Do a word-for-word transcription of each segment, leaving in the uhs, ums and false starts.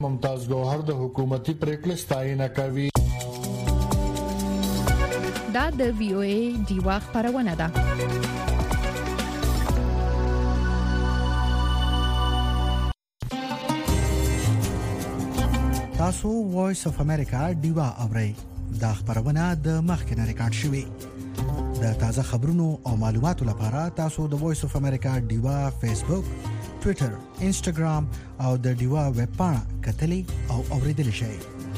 ممتاز ګوهر د حکومتي پریکړې ستاینه کوي. دا د وی او ای ډیوا خبرونه ده. تاسو وایس اف امریکا ډیوا اورئ. دا خبرونه د مخکنه ریکارډ شوې. د تازه خبرونو او معلوماتو لپاره تاسو د وایس اف امریکا ډیوا فیسبوک، ټوئیټر، انسټاګرام او د ډیوا ویب پاڼه کتلې او اوریدل شئ.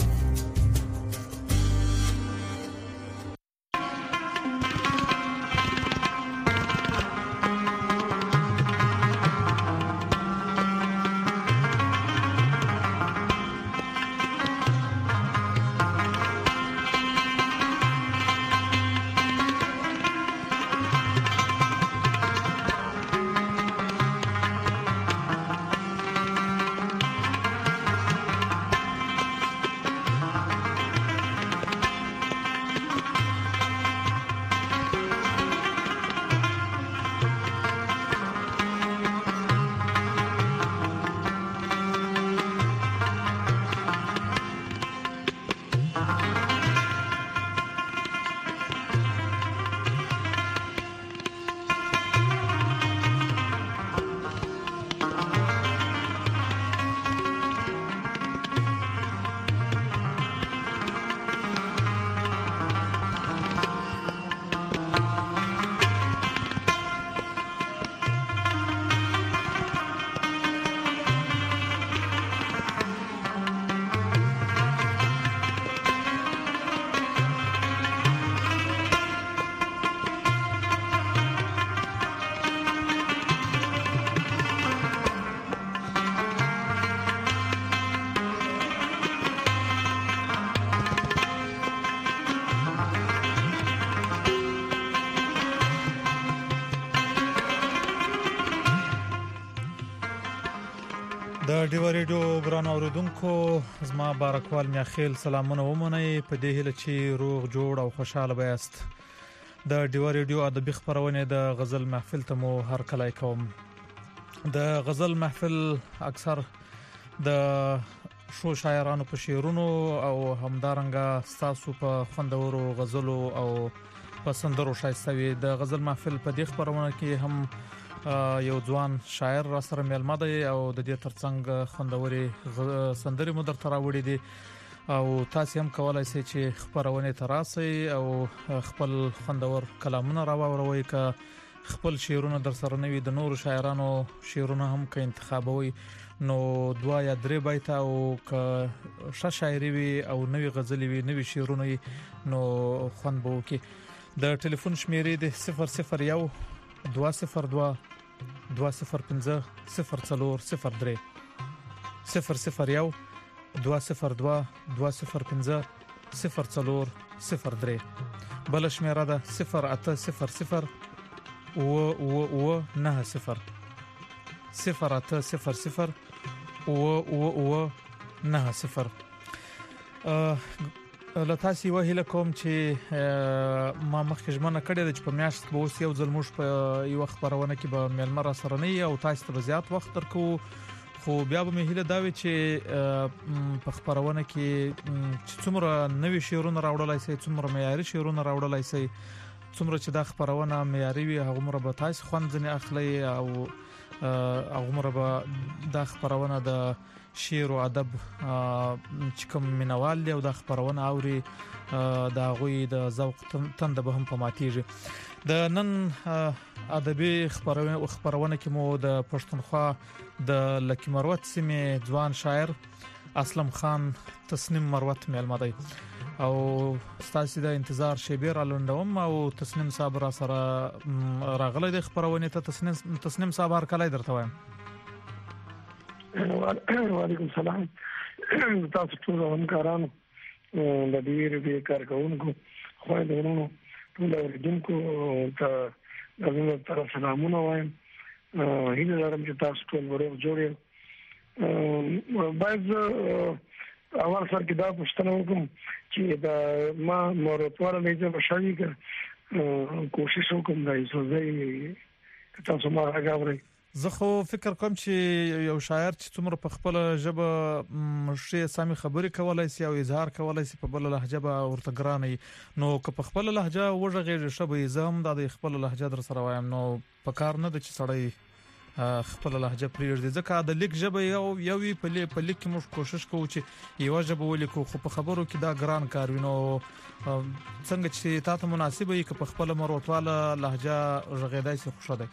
د ډیوا ریډیو ګران اوریدونکو زما بارکوال میاخیل سلامونه ومنئ په دې هیله چې روغ جوړ او خوشاله بیاست. د ډیوا ریډیو ادبي خبرونه د غزل محفل ته مو هر کله کوم. د غزل محفل اکثر د شو شاعرانو په شعرونو او همدارنګه ستاسو په خوندورو غزلو او په سندرو شایستوي. د غزل محفل په دې خبرونه کې هم یو ځوان شاعر را سره ملما دی او د دې ترڅنګ خوندوري سندري مو درته راوړي دي او تاسو هم کولای شئ چې خبرونه تراسي او خپل خوندور کلامونه راوړوي ک خپل شعرونه در سره نوي د نور شاعرانو شعرونه هم ک انتخابوي نو دوا یا درې بیت او ک ش شاعري وي او نوي غزلي وي نوي شعرونه نو خوند بو کې د ټلیفون شمیرې د صفر صفر یو دوا صفر دوا دوا صفر پنځه صفر څلور صفر درې صفر صفر یو دوا صفر دوا دوا صفر پنځه صفر څلور صفر درې بل شمیره ده صفر اته صفر صفر و و و نه صفر صفر اته صفر صفر و و و نه صفر. لتاسي وهله کوم چې ما مخکې ژمنه کړې ده چې په میاشت به اوس یو ځل موږ په یو خبرونه کې به ملمر سره نه او تاسو ته زیات وخت درکو خو بیا به مهله دا وي چې په خبرونه کې چې څومره نوي شعرونه راوړلای شي څومره معیاري شعرونه راوړلای شي څومره چې دا خبرونه معیاري وي هغه مره به تاسو خوند ځنه اخلي او هغه مره به دا خبرونه د شعر او ادب چې کوم منوال دی او د خبرونه اوري د غوي د ذوق تند به هم پماتيږي. د نن ادبي خبرونه او خبرونه کې مو د پښتونخوا د لکی مروت سیمه ځوان شاعر اسلم خان تسنیم مروت ملما دی او ستاسو د انتظار شیبیر الوندوم او تسنیم صاحب را سره راغله د خبرونه ته تسنیم تسنیم صاحب هر کله درته وایم. وعلیکم السلام. تاسو ټول همکارانو د دې ریډیو کارکونکو خو د ورونو ټول اوریدونکو ته د زموږ طرف سلامونه وایم. هیله لرم چې تاسو ټول ورو جوړ باید اول سر کې دا پوښتنه وکم چې دا ما مورطوره لږه بشاوي که کوشش وکم دا ایسوځي که تاسو ما راغورئ زه خو فکر کوم چې یو شاعر چې څومره په خپل ژبه شي سامي خبرې کولای شي او اظهار کولای شي په بل لهجه به ورته ګرانه نو که په خپل لهجه وژغې شبې زم د خپل لهجه در سره وایم نو په کار نه د چې سړی خپل لهجه پریږدي ځکه د لیک ژبه یو یوې په لیک په لیک موږ کوشش کوو چې یو ژبه ولیکو خو په خبرو کې دا ګران کار وینو څنګه چې تاسو مناسبه یې که په خپل مروتواله لهجه ژغېدای شي خوشاله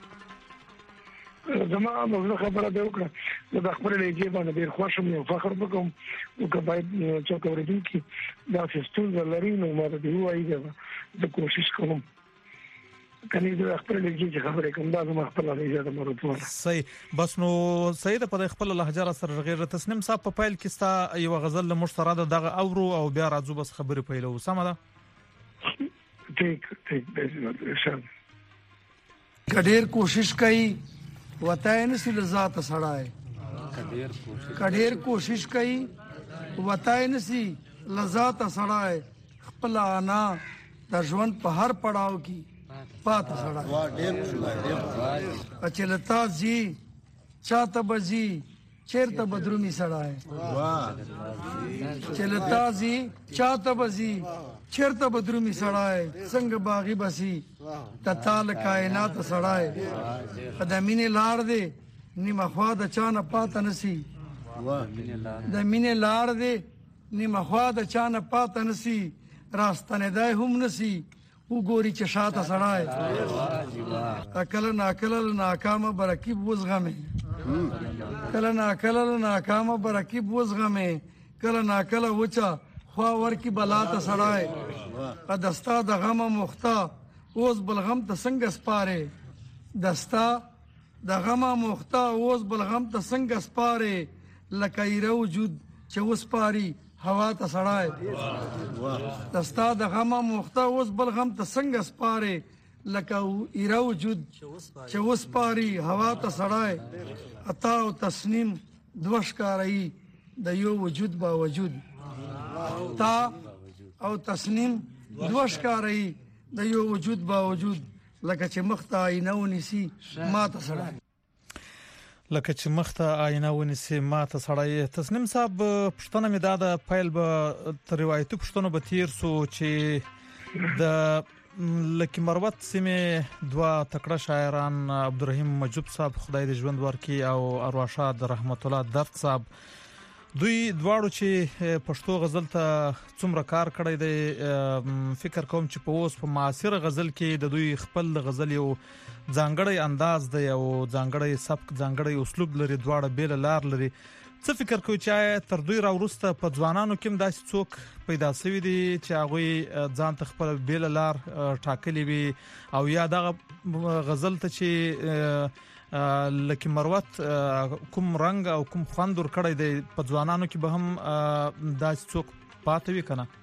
زما موږ خبره دی وکړه د خپل لهجه باندې ډیر خوشم او فخر وکم او که باید چې کوردونکو دا فستول لري نو ما د وایي د کوشش کوم کني د خپل لهجه خبره کوم دا زما خپل لهجه د مرتبه صحیح بس نو سید په خپل لهجه سره غیر تسنیم صاحب په فایل کې ستا یو غزل له مشترک دغه اورو او بیا راځو بس خبره پیلو سم ده ټیک ټیک به کډیر کوشش کوي وتاین سی لذات سړای کډیر کوشش کوي وتاین سی لذات سړای خپل انا د ژوند په هر پړاو کې پات سړای وا ډیر خوشاله اچلتا زی چاته بزی چیرته بدرومی سړای وا چلتا زی چاته بزی چیرته بدرومی سړای څنګه باغی بسی تتال کائنات سړای قدمینه لار دے نیمه خوا د چانه پات نسی د مینه لار دے نیمه خوا د چانه پات نسی راستنه دای هم نسی وګوري چې شاته سړای اکل ناکل ناکامه برکیب وزغمه کله ناکل ناکامه برکیب وزغمه کله ناکل وچا خوا ورکی بلا ته سړای قدستا د غم مختا اوس بلغم ته څنګه سپاره دستا د غم مختا اوس بلغم ته څنګه سپاره لکه ایره وجود چې وسپاري هوا ته سړای دستا د غم مختا اوس بلغم ته څنګه سپاره لکه ایره وجود چې وسپاري هوا ته سړای عطا او تسنیم دوش کاری د یو وجود با وجود تا او تسنیم دوش کاری د یو وجود با وجود لکه چې مخته آینه ونیسي ماته سړای لکه چې مخته آینه ونیسي ماته سړای تسنیم صاحب پښتنه مې دا د فایل به تر روایتي پښتنو به تیر سو چې د لکه مروت سیمه دوا تکړه شاعران عبدالرحیم مجوب صاحب خدای دې ژوند ورکړي او ارواښاد رحمت الله درد صاحب دوی دواړو چې پښتو غزل ته څومره کار کړی دی فکر کوم چې په اوس په معاصر غزل کې د دوی خپل غزل یو ځانګړی انداز دی او ځانګړی سبک ځانګړی اسلوب لري دواړه بیل لار لري څه فکر کوي چې تر دوی راورسته په ځوانانو کې داسې څوک پیدا شوی دی چې هغه ځان ته خپل بیل لار ټاکلی وي او یا دغه غزل ته چې لکه مروت کوم رنگ او کوم خوند ور کړی دی په ځوانانو کې به هم داسې څوک پاتې وي کنه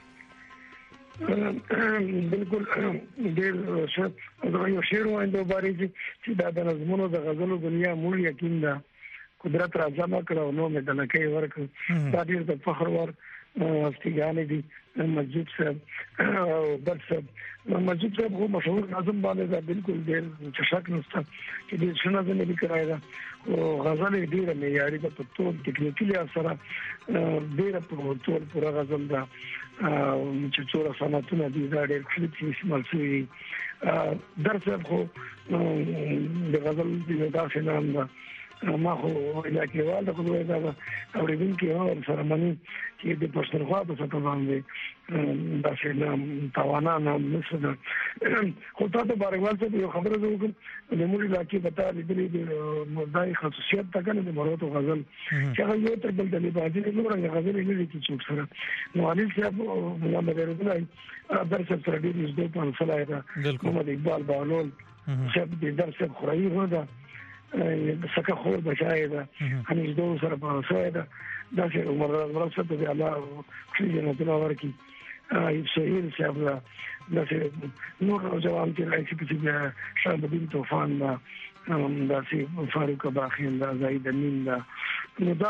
بالکل ډېر ښه دا یو شعر وایي باندې چې دا د نظمونو د غزلو دنیا مول یقین ده قدرت را جمع کړو نو مې د لکې ورک دا ډېر د فخر ور استګانې دي مسجد صاحب او درس مسجد صاحب هو مشهور نظم باندې دا بالکل ډېر شک نشته چې دې څنګه زموږ لیکلای دا او غزل ډېر معیاري ده په ټول ټکنیکلی اثر ډېر په ټول پورا غزل دا چې څوره سنتونه دي دا ډېر کلیپ استعمال شوی درس خو د غزل د داسې نام ده ما خو ویل کېوال د کومه دا اوریدونکو او سره مانی چې د پښتونخوا په سطح باندې دا څنګه توانا نام نشته خو تاسو باندې څه یو خبره وکړم د موږ علاقې په تاریخ د مردای خصوصیت تکنه د مروت غزل چې هغه یو تر بل د لباجي نور غزل نه دي چې څوک سره نو علي صاحب محمد رسول درس سره دې د په فلای دا محمد اقبال بالول چې د درس خوري هو دا سکه خور بچای دا هنيز دو سره په سوې دا دا چې عمر ورسره ته الله کلی نه تل ورکی ای سهیل صاحب دا چې نور جوان چې راځي چې شاه بدین طوفان دا دا چې فاروق باخین دا زید امین دا نو دا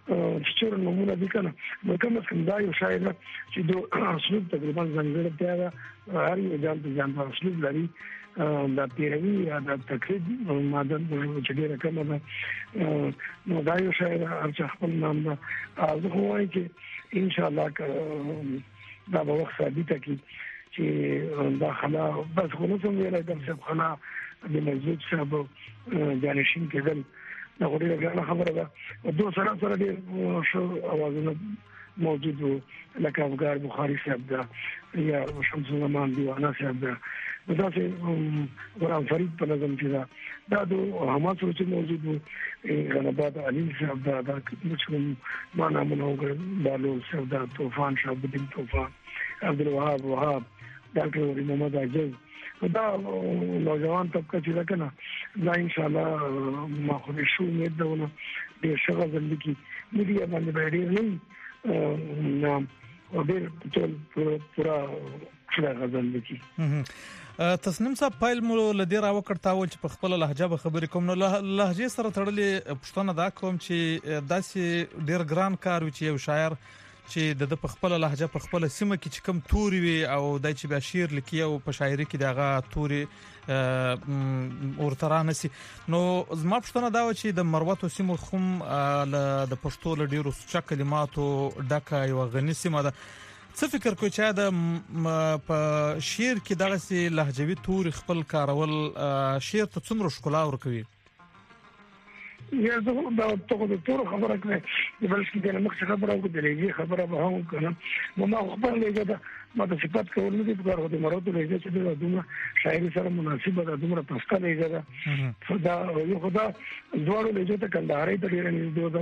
چې نمونه دي کنه نو کوم څنګه دا یو شاعر چې د اسلوب تقریبا ځانګړی دی هر یو ځان ته ځان اسلوب لري دا پیروي یا د تقلید ماده چې ډیره کومه ده نو دا یو شاعر چې خپل نام ده زه وایم چې ان شاء الله دا به وخت ثابت کی چې دا خلا بس خو نو څنګه راځم چې خلا د مسجد صاحب جانشین کېدل دا غوډه غواړم خبره ده دوه سره سره ډېر شو اوازونه موجود وو لکه افغان بخاری صاحب دا یا شمس زمان دیوانه صاحب دا دا چې وران فرید په نظم کې دا دا د حماس سره موجود وو غنبات علي صاحب دا دا چې ما نامونه وګړي بالو صاحب دا طوفان شاه بدین طوفان عبد الوهاب وهاب ډاکټر محمد عجز دا نوجوان طبقه چې ده کنه دا ان شاء الله ما خو شو امید ده ونه ډېر ښه غزل لیکي میډیا باندې به ډېر نه او ډېر ټول پورا ښه غزل لیکي تسنیم صاحب پایل مو لدی را وکړتاول چې په خپل لهجه به خبرې کوم نو لهجه سره تړلې پښتنه دا کوم چې داسې ډېر ګران کار وي چې یو شاعر چې د په خپل لهجه په خپل سیمه کې چې کم توري وي او د چې به شعر لیکي او په شاعري کې دغه توري ورترانه سي نو زما پښتنه دا و چې د مروت سیمه خوم د پښتو له ډیرو څه کلماتو ډکه یو غني سیمه ده څه فکر کوي چې دا په شعر کې دغه سي لهجوي توري خپل کارول شعر ته څومره ښکلا ورکوي یا زه دا ټکو د تور خبره کوي د بلکې د مخ خبره او د لېږي خبره به هم کنه نو ما خبر لېږه دا ما د صفات کول نه دي په کار د مراد لېږه چې د دومره شاعري سره مناسبه ده دومره پسته لېږه ده دا یو خدا دوړو لېږه ته کندهاري د ډېر نه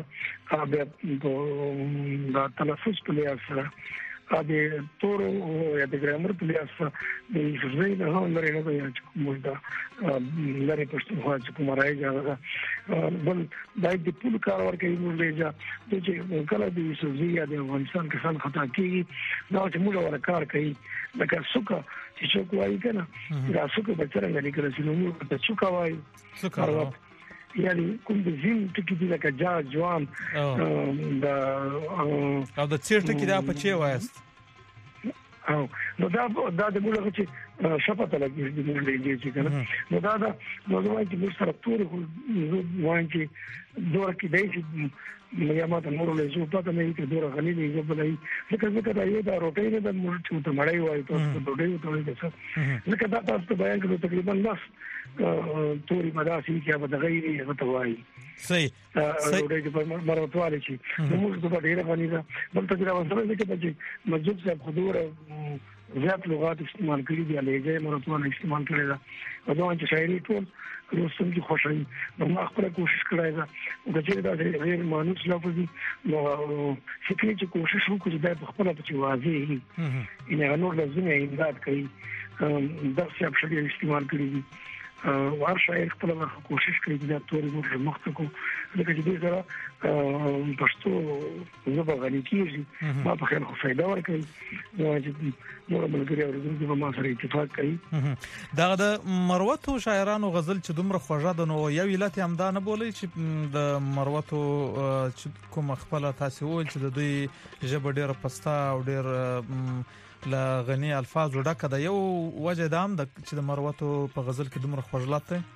دوه دا تلفظ په لحاظ سره د تور یا د ګرامر په لحاظ سره د فزای نه هم لري نه یا چې موږ دا لري پښتو چې کوم راځي بل دای د ټول کار ورکوي موږ لېږه چې کله د فزای یا د افغانستان کې څنګه خطا کیږي دا چې موږ ور کار کوي لکه څوک چې څوک وایي کنه دا څوک به څنګه لیکل شي نو موږ ته څوک وایي څوک یعنی کوم د زین ټکی دی لکه جا جوان دا او د چیر ټکی دا په چی وایست او نو دا دا د موږ چې شپته لګي د موږ لګي چې کنه نو دا دا نو دا چې موږ سره تور وایي چې دوه کې دی چې یا ما ته نور له زو پته نه کې دوه غلي دی جبلای ځکه ځکه دا یو دا روټي نه د موږ چې ته مړای وایي ته ډوډۍ ته وایي څه ځکه دا تاسو بیان کړو تقریبا لاس توري مداسي کې به د غیري غتوای صحیح ډوډۍ په مراتواله چې موږ د ډیره باندې دا بل ته دا وسره کې چې مسجد صاحب حضور زیات لغات استعمال کړي دي لهجه مراتواله استعمال کړي دا او دا چې شاعري ټول روسم کې خوشحالي نو ما خپل کوشش کړای دا چې دا غیر مانوس لفظي نو فکرې چې کوشش وکړو چې دا خپل په واضح وي ان نور لازمي امداد کوي دا څه په شکل استعمال کړي دي وار شاعر خپل کوشش کوي چې دا توري موږ مخته کو لکه چې دې سره پښتو زبر غني کیږي ما په خیر خو فائدہ ورکوي نو چې نور ملګری اورېدونکي به ما سره اتفاق کوي دا د مروتو شاعرانو غزل چې دومره خوږه ده نو یو علت هم دا نه بولي چې د مروتو کوم خپل تاسو ول چې د دوی ژبه ډیره پسته او ډیر لا غني الفاظ ډکه د یو وجه دام د چې د مروتو په غزل کې دومره خوږلات دی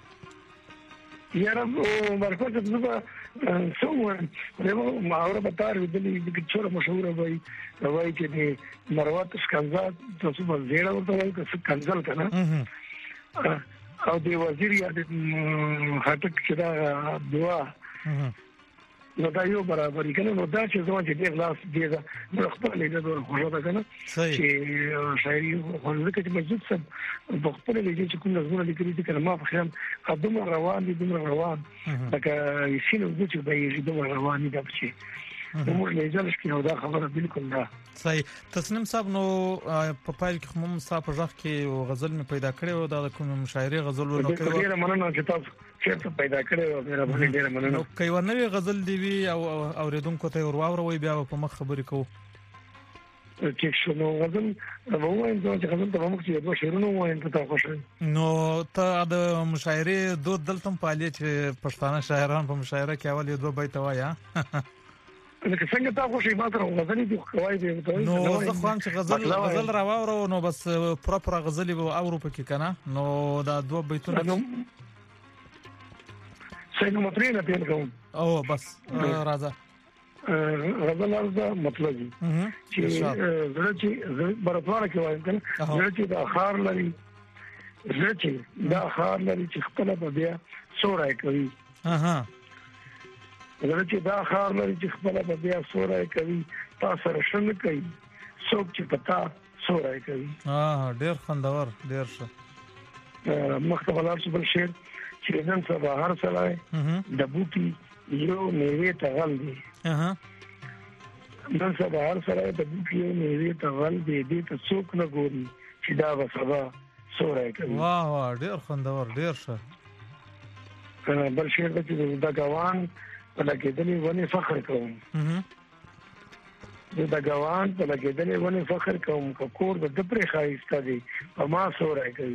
یاره مرکز زما سو نو ماوره به تار ودلې د څوره مشهور وای وای چې د مروت ښکنځا تاسو په زیړه ورته وای چې کنځل کنه او د وزیر یا د خاطر کې دا دعا نو دا یو برابر کنه نو دا چې زما چې د خلاص دی دا نو خپل لیدل ور خوشاله ده کنه چې شاعري خو ځکه چې مسجد سب په خپل لیدل چې کوم نظمونه لیکلي دي کنه ما په خیال قدم روان دي دومره روان لکه یسینو د چې به یې دومره روان دي چې نو موږ له ځل کې نو دا خبره بالکل ده صحیح تسنیم صاحب نو په پایل کې هم صاحب ژغ کې غزل می پیدا کړی او دا کوم مشاعري غزل ورنو کړو ډیره مننه چې تاسو چیرته پیدا کړی او ډیره باندې ډیره مننه نو کوي ورنوي غزل دی وی او اوریدونکو ته ورواوروي بیا په مخ خبرې کوو چې شنو غزل ووایم چې غزل ته موږ چې دوه شعرونه وایم ته خوشاله نو ته د مشاعري دود دلته پالي چې پښتانه شاعران په مشاعره کې اول یو دوه بیت وایا لکه څنګه تاسو شي ما سره غزلې دي کوي دي نو زه خو هم چې غزل غزل راوورو نو بس پراپر غزلې به اورو پکې کنه نو دا دوه بیتونه څنګه مطلب نه پیل کوم او بس راځه غزل ارزه مطلب چې زړه چې برابر کې وایم کنه زړه چې د اخر لري زړه چې د اخر لري چې خپل په بیا سورای کوي اها زړه چې دا خار لري چې خپل په بیا سورای کوي تاسو راشن کوي څوک چې پتا سورای کوي اه ډیر خوندور ډیر ښه مخته بلار څه بل شعر چې نن سبا هر سلای د بوټي یو میوه تغل دی اها نن سبا هر سلای د بوټي یو میوه تغل دی دې ته څوک نه ګوري چې دا به سبا سورای کوي واه واه ډیر خوندور ډیر ښه بل شعر د دګوان په لګیدلې ونی فخر کوم د دګوان په لګیدلې ونی فخر کوم کور د دپرې خایسته دي په ما سورای کوي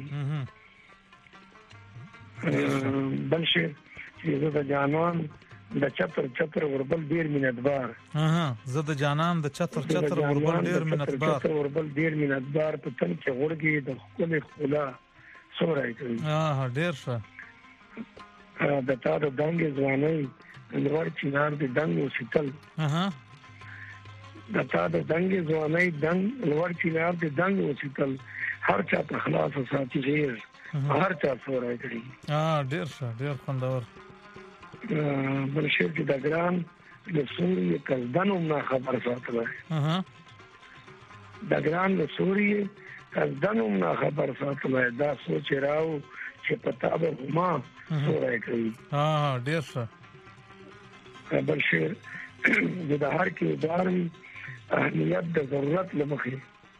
بل شعر چې د جانان د چتر چتر وربل ډیر مینتبار اها زه د جانان د چتر چتر وربل ډیر مینتبار چتر وربل ډیر مینتبار په تن کې ورګي د خپل خلا سورای کوي اه ډیر ښه د تا د دنګ ځواني لوړ چینار د دنګ وسیتل اها د تا د دنګ ځواني دنګ لوړ چینار د دنګ وسیتل هر چا په خلاص ساتي غیر هر چا سورای کوي اه ډیر ښه ډیر خوندور بل شي چې د ګران د سوري کزدنوم نه خبر ساتل اها د ګران د سوري کزدنوم نه خبر ساتل دا سوچ راو چې پتا به ما سورای کوي اه ډیر ښه بل شعر د هر کې داروي اهمیت د ضرورت لمخې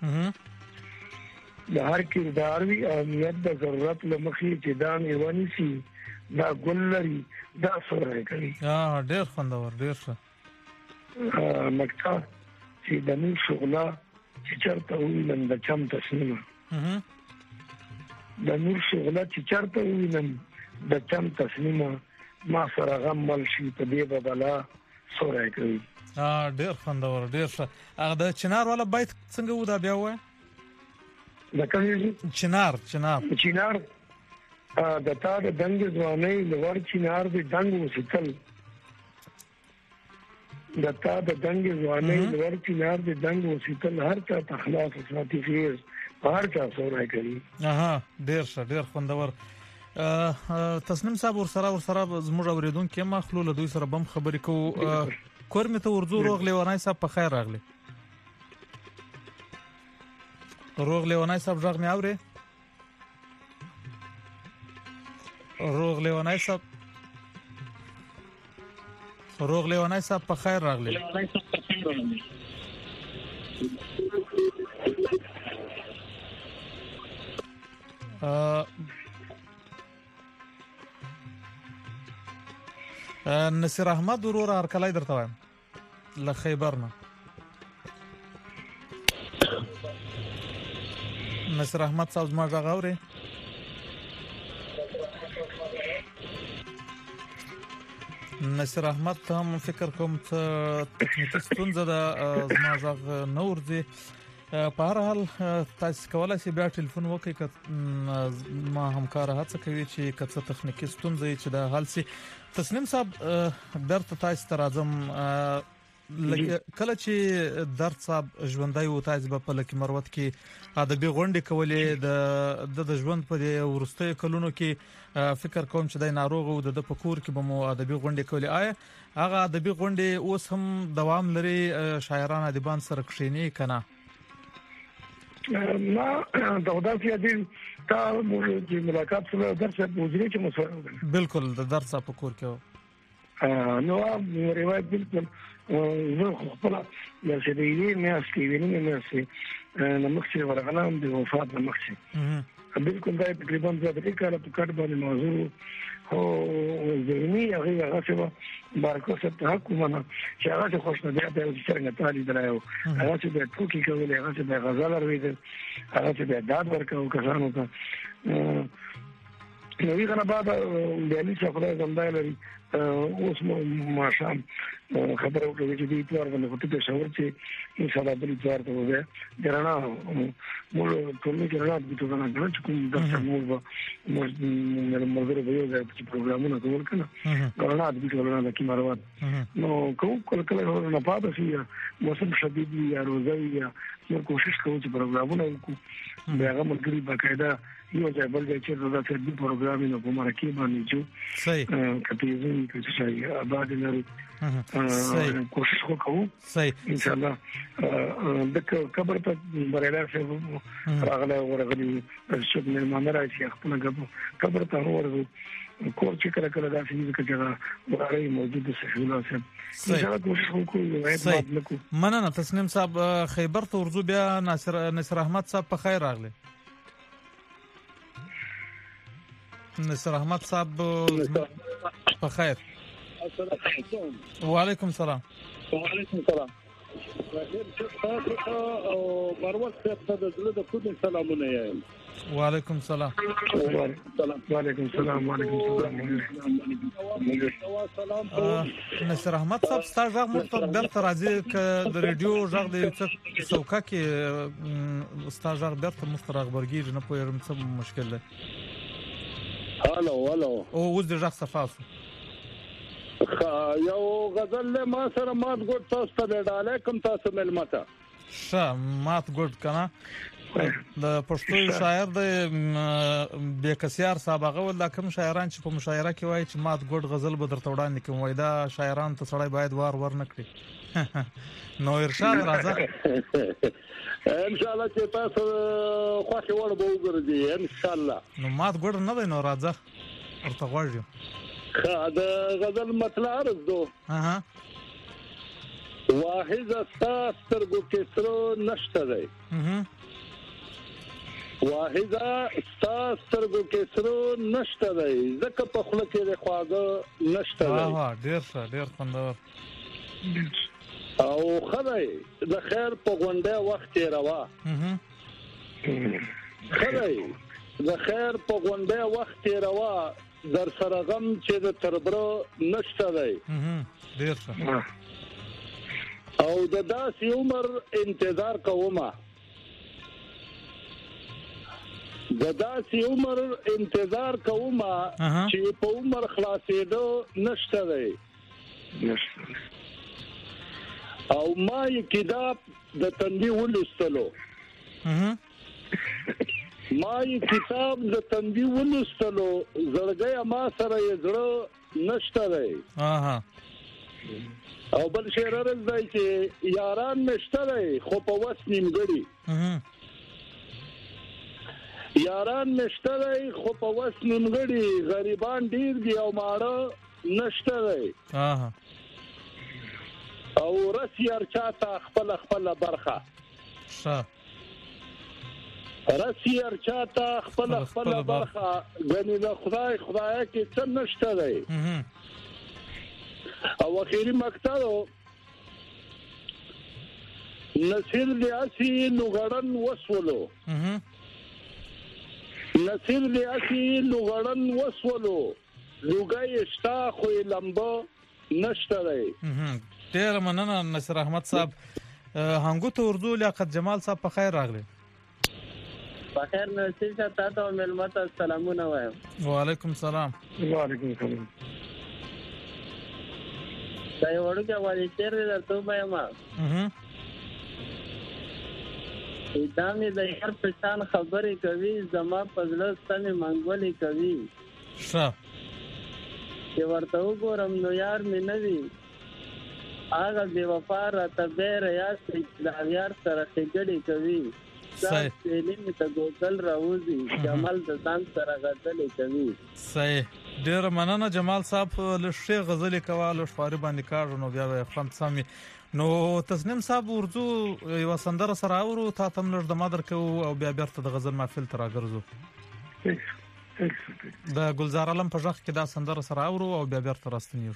د هر کې داروي اهمیت د ضرورت لمخې چې دا میوانی سي دا ګل لري دا سورای کوي اه ډیر خوندور ډیر ښه مکتا چې د نور شغلا چې چرته وینم د چم تسنیمه د نور شغلا چې چرته وینم د چم تسنیمه ما سره غم مل شي په دې بدلا سورای کوي اه ډیر خوندور ډیر ښه هغه د چنار والا بیت څنګه و دا بیا و د کومې چنار چنار چنار د تا د دنګ ځواني لوړ چنار د دنګ وسیتل د تا د دنګ ځواني لوړ چنار د دنګ وسیتل هر چا تخلاص ساتي فیر هر چا سورای کوي اها ډیر ښه ډیر خوندور تسنیم صاحب ور سره ور سره زموږ اوریدونکو مخلو له دوی سره بم خبرې کو کورمه ته ورزو روغ لیوانای صاحب په خیر راغلی روغ لیوانای صاحب ژغ مې اوري روغ لیوانای صاحب روغ لیوانای صاحب په خیر راغلی نصیر احمد ورور هرکلای درته وایم له خیبرنه نصیر احمد صاحب ما غاوري نصیر احمد هم فکر کوم ته تکنیکی ستونزه ده زما غږ نور دي په هر حال تاسو کولای شئ بیا ټلیفون وکړئ که ما همکار هڅه کوي چې کڅه تخنیکی ستونزه چې د حل سي تسنیم صاحب درته تاسو ته راځم کله چې درد صاحب ژوندۍ و تاسو په لکه مروت کې ادبي غونډې کولې د د ژوند په ورستۍ کلونو کې فکر کوم چې د ناروغ او د پکور کې به مو ادبي غونډې کولې آیا هغه ادبي غونډې اوس هم دوام لري شاعران ادیبان سره کښینی کنه ما دا وداسي دي تا چې ملاقات سره درس بوزري چې مسوره بالکل د درس په کور کې نو روایت بالکل زه خپل یا چې دی نه اسکی وینم نه اسکی نو مخکې ورغلم د وفات نه مخکې بالکل دا تقریبا د دې کار په کډ باندې موضوع او ذهني هغه هغه څه بارکو څه حکومت چې هغه خوش نه دی چې څنګه تعالی درایو هغه چې د ټوکی کولې هغه چې د غزل رويده هغه چې د داد ورکو کسانو ته نو وی غنا بعد د علي څخه خدای زمدای لري اوس ما شام خبره وکړه چې دې پلار باندې وته په شاور چې ان شاء الله بل پلار ته وځي درنا مول ټول کې راځي چې څنګه نه چې کوم د څنګه مو مو مرګره به یو ځای په پروګرامونو ټول کنه درنا د دې ټولنه د کی مروت نو کوم کله کله نه پاتې شي موسم شدید یا روزي یا نو کوشش کوو چې پروګرامونه وکړو هغه ملګری باقاعده یو ځای بل ځای چې دا چې د پروګرامینګ په مرکه باندې چې صحیح کته یې چې شي آباد لري کوشش وکړو صحیح ان شاء الله د خبر ته برابر شي راغله ورغلي چې مېلمانه راځي خپل خبر ته ورغلي کور چې کله کله دا شي چې جگہ ورای موجود سهولا سم ان شاء الله کوشش وکړو مننه تسنیم صاحب خیبر ته ورزو بیا ناصر نصر احمد صاحب په خیر راغله نصر احمد صاحب په خیر وعلیکم السلام وعلیکم السلام او مروت صاحب ته د زړه د خود سلامونه یم وعلیکم السلام وعلیکم السلام وعلیکم السلام نصر احمد صاحب ستاسو غږ مرتب برته راځي ک د ریډیو غږ د یو څه څوکا کې ستاسو غږ برته مسترغبرګي نه پوهیږم څه مشکل ده هالو هالو او اوس د غږ صفاسو یو غزل ما سره مات ګډ تاسو ته ډاله کوم تاسو ملمته ښه مات ګډ کنه د پښتو شاعر د بیکسیار صاحب هغه ول کوم شاعران چې په مشاعره کې وایي چې مات ګډ غزل به درته وړاندې کوم وای دا شاعران ته سړی باید وار ور نه کړي نو ارشاد راځه ان شاء الله چې تاسو خوښ وړ به وګرځي ان شاء الله نو مات ګډ نه دی نو راځه ورته غواړم د غزل مطلع ارزو اها واحد ستر ګو کسرو نشته دی اها واحد ستر ګو کسرو نشته دی زکه په خله کې د خواږه نشته دی واه ډیر ښه ډیر خوندور او خدای د خیر په غونډه وخت روا اها خدای د خیر په غونډه وخت روا در سره غم چې د تربرو نشته دی ډیر ښه او د داسې عمر انتظار کومه د داسې عمر انتظار کومه چې په عمر خلاصېدو نشته دی او ما یې کتاب د تندي ولستلو ما یې کتاب د تندي ولستلو زړګي ما سره یې زړه نشته دی اها او بل شعر راځي چې یاران نشته دی خو په وس نیمګړي یاران نشته دی خو په وس نیمګړي غریبان ډیر دي او ماړه نشته دی اها او رس یار چاته خپل خپل برخه ښه رس یار چاته خپل خپل برخه غني د خدای خدای کې څه نشته دی او اخیری مقطع نصیر دی اسی لغړن وسولو نصیر دی اسی لغړن وسولو لوګي اشتا خو لمبو نشته دی ډیر مننه نصر احمد صاحب هنګو ته اردو لیاقت جمال صاحب په خیر راغلی بخیر نصیر صاحب تاسو ملمت السلامونه وایم وعلیکم السلام وعلیکم السلام دا یو ورته غواړي چې درته وایم اها دا مې د هر پښتون خبرې کوي زما په ځل ستنه منګولې کوي ښه چې ورته وګورم نو یار مې نه وي هغه دی وفا را ته بیر یا چې د یار سره خګړې کوي صحیح سلیم ته ګوتل راوځي جمال د ځان سره غزلې کوي صحیح ډیر مننه جمال صاحب له شی غزلې کواله شواري باندې کار نو بیا فهم سمي نو تسنیم صاحب ورزو یو سندره سره اورو تا تم لږ د مادر کو او بیا بیرته د غزل محفل تر راګرځو د ګلزار علم په ځخ کې دا سندره سره اورو او بیا بیرته راستنیو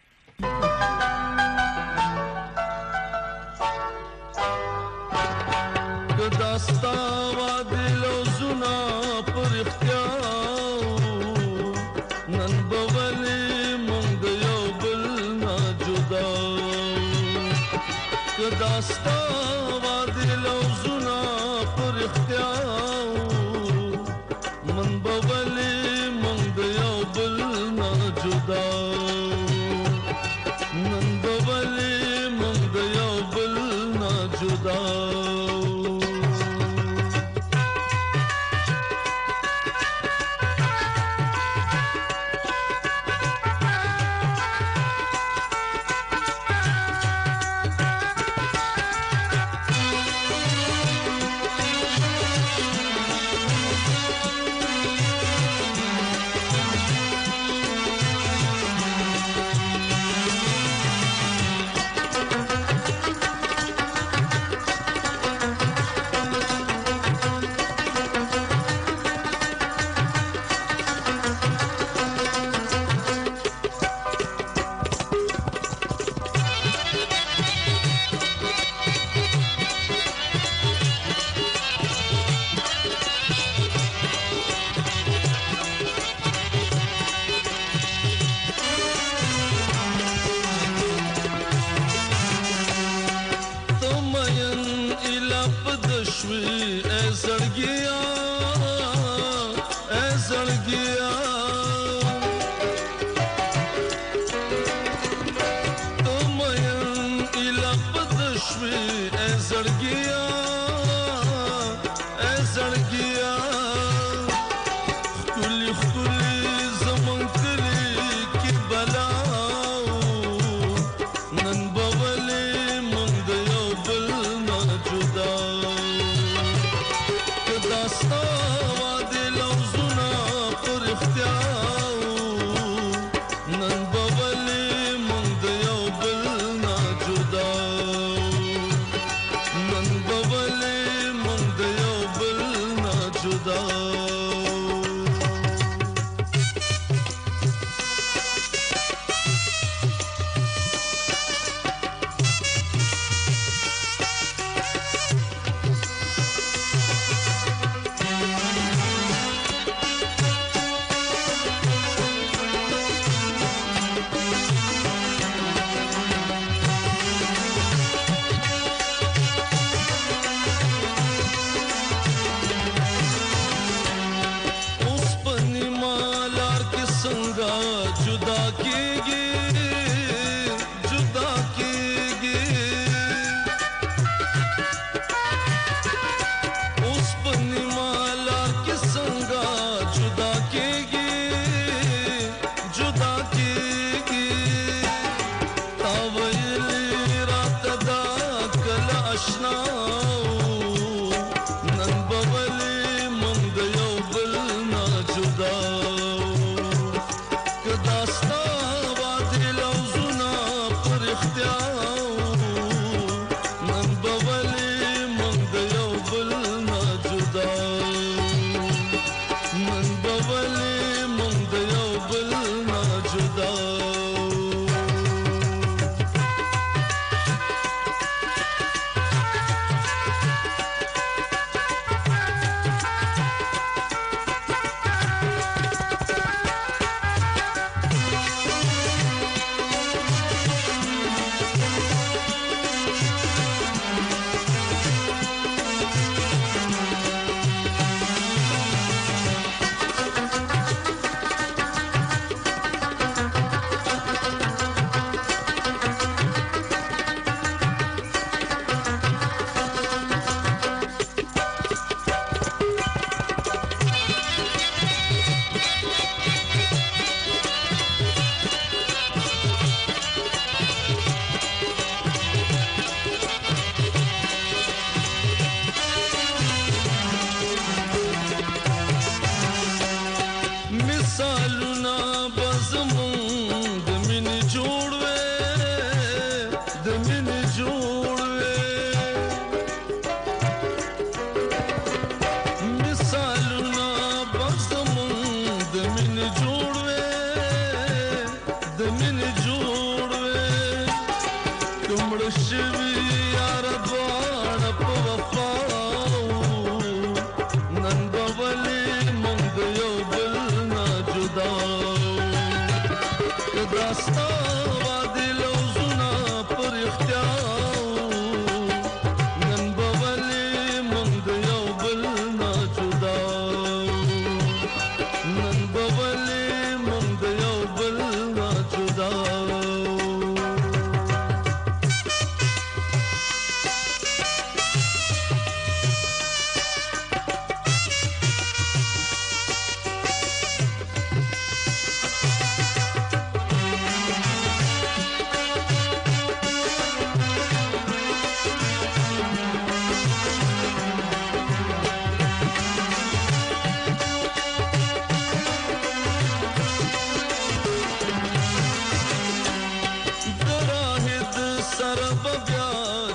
داستا وادل زنا پر اختیار نن بولی مونږ یو داستا وادي لوزنا پر اختیار من بولي من دیو بل نا جدا من بولي من دیو بل نا جدا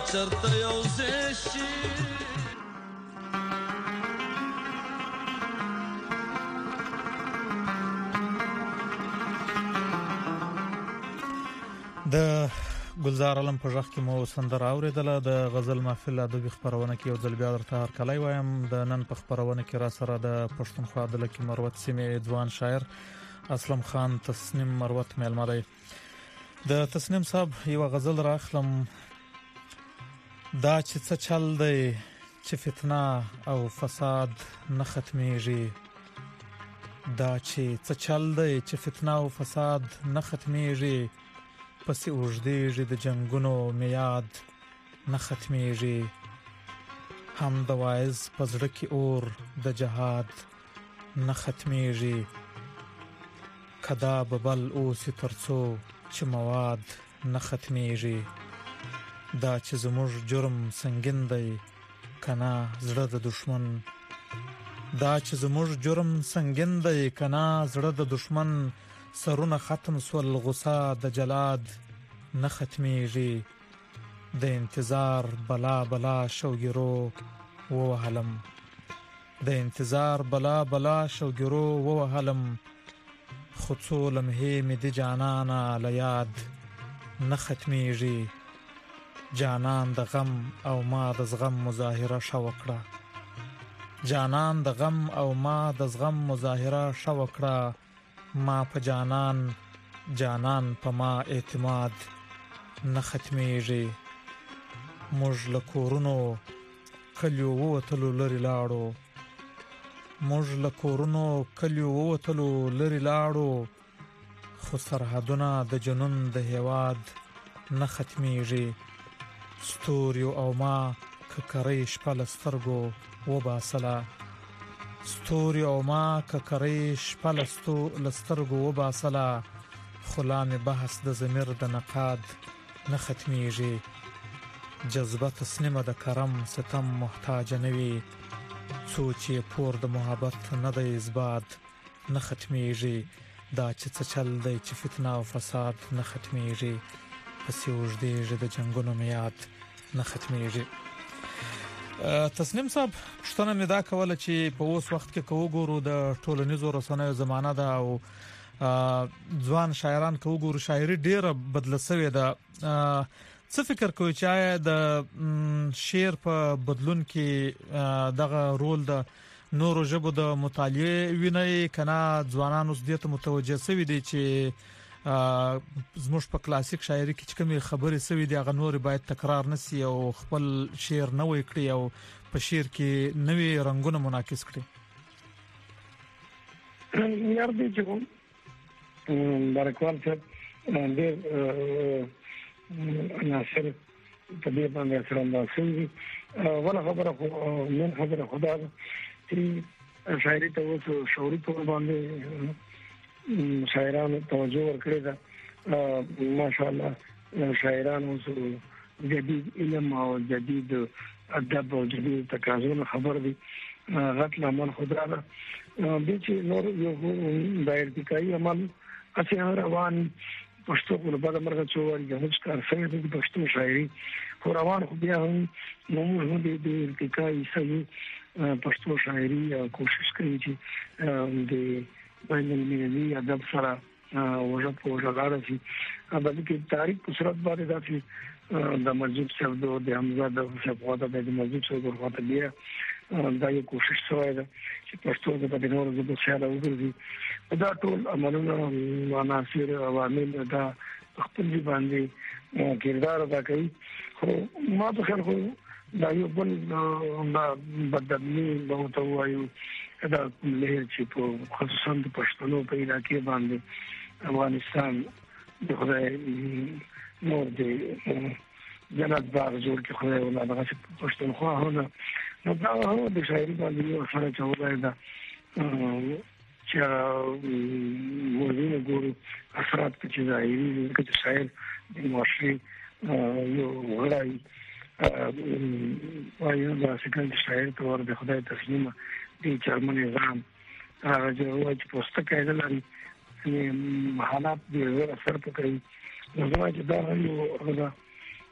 چرته یو ځای شي د ګلزار علم په ژغ کې مو سندره اوریدله د غزل محفل ادبي خبرونه کې یو ځل بیا درته هرکلی وایم د نن په خبرونه کې را سره د پښتونخوا د لکي مروت سیمې ځوان شاعر اسلم خان تسنیم مروت میلمه دی. د تسنیم صاحب یو غزل راخلم دا چې څه چل دی چې فتنه او فساد نه ختمیږي دا چې څه چل دی چې فتنه او فساد نه ختمیږي پسې اوږدېږي د جنګونو میاد نه ختمیږي هم د وایز په زړه کې اور د جهاد نه ختمیږي که دا به بل اوسي تر څو چې مواد نه ختمیږي دا چې زموږ جرم سنګین دی که نه زړه د دشمن دا چې زموږ جرم سنگین دی که نه زړه د دشمن سرونه ختم سول غصه د جلاد نه ختمیږي د انتظار بلا بلا شوګیرو ووهلم د انتظار بلا بلا شوګیرو ووهلم خو څو لمحې مې د جانانه له یاد نه ختمیږي جانان د غم او ما د زغم مظاهره شه وکړه جانان د غم او ما د زغم مظاهره شه وکړه ما په جانان جانان په ما اعتماد نه ختمیږي موږ له کورونو کلیو ووتلو لرې لاړو موږ له کورونو کلیو ووتلو لرې لاړو خو سرحدونه د جنون د هیواد نه ختمیږي ستوریو او ما ککرۍ شپه له سترګو وباسله ستوري او ما ککرۍ شپه له سترګو وباسله خو لا مې بحث د ضمیر د نقاد نه ختمیږي جذبه تسلیمه د کرم ستم محتاجه نه وي څو چې پور د محبت نه دی اثبات نه ختمیږي دا چې څه چل دی چې فتنه او فساد نه ختمیږي پسې اوږدېږي د جنګونو میاد نه ختمیږي. تسنیم صاحب پښتنه مې دا کوله چې په اوس وخت کې کو ګورو د ټولنیزو رسنیو زمانہ ده او ځوان شاعران کو ګورو شاعري ډیره بدله شوې ده څه فکر کوي چې د شعر په بدلون کې دغه رول د نورو ژبو د مطالعه ویني کنه ځوانان اوس دې ته متوجه شوي دي چې زموږ په کلاسیک شاعري کې چې کومې خبرې سوي دي هغه نور باید تکرار نشي او خپل شعر نوې کړي او په شعر کې نوې رنگونه منعکس کړي. یار دې چې بارکوال صاحب دې ناصر په دې باندې سره ناسي ولا خبره من خبره خدا چې شاعري ته اوس شعوري په باندې شاعرانو توجه ورکړي ده ماشاءالله شاعرانو اوس جدید علم او جدید ادب او جدید تقاضا خبر دي غټ لمن خدا ده د چې نور یو د ارتقایي عمل اڅه روان پښتو په بل مرګ چوغړي د هیڅ کار سره د پښتو شاعري خو روان خو بیا هم نو موږ د ارتقایي صحیح پښتو شاعري کوشش کوي چې د بین المللي ادب سره وجه په وجه راځي بلکې تاریخ په صورت باندې راځي د مسجد صاحب د حمزه د صفوات د مسجد صاحب ورته بیا دا یو کوشش شوی ده چې پښتو د بدنور د بشاره وګرځي دا ټول عملونه عناصر عوامل دا خپل باندې کردار ادا کوي خو ما په خلکو دا یو بل بدلني به تو وایو دا لهر چې په خصوصا د پښتنو په علاقې باندې افغانستان د خدای نور د جنت باغ جوړ کې خدای ولا دغه پښتونخوا هونه نو دا هو د شاعري باندې یو سره چولای دا چې موږ ګورو اثرات چې ظاهري چې شاعر د معاشري یو غړای وایي دا څنګه شاعر تور د خدای تسلیمه د چرمن نظام هغه چې وایي پوسټ کېدل لري حالات د اثر په کوي نو دا چې دا یو هغه